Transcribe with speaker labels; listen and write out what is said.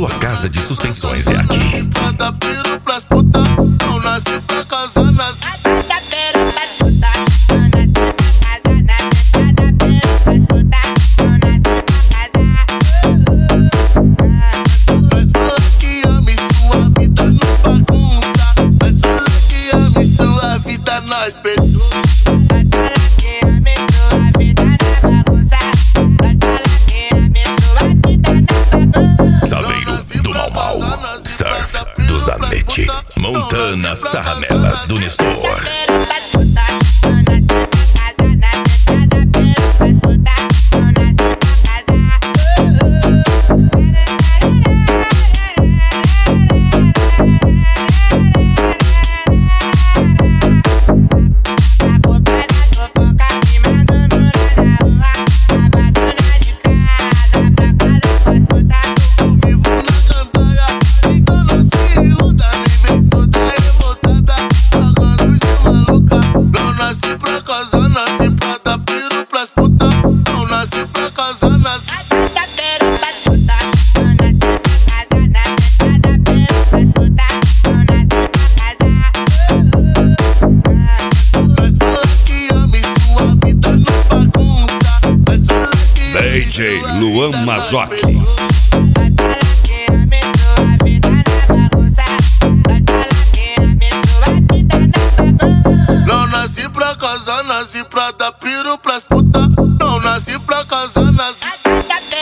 Speaker 1: Sua casa de suspensões é aqui.
Speaker 2: Bota piro pras puta, não nasci pra casar, nasci. Mas fala que ama e sua vida não bagunça. Mas fala que ama e sua vida nós perdoa.
Speaker 1: Saveiro do Mau Mau, Surf do Zanetti, Montana Sarramelas do Nestor. Nasci pra dar piro pras puta, não nasci pra casar, nasci. Mas fala que ama e sua vida não bagunça. Mas fala que DJ Luan Mazzocchi.
Speaker 2: não nasci pra casar, nasci pra dar piro pras puta, não nasci pra casar, nasci.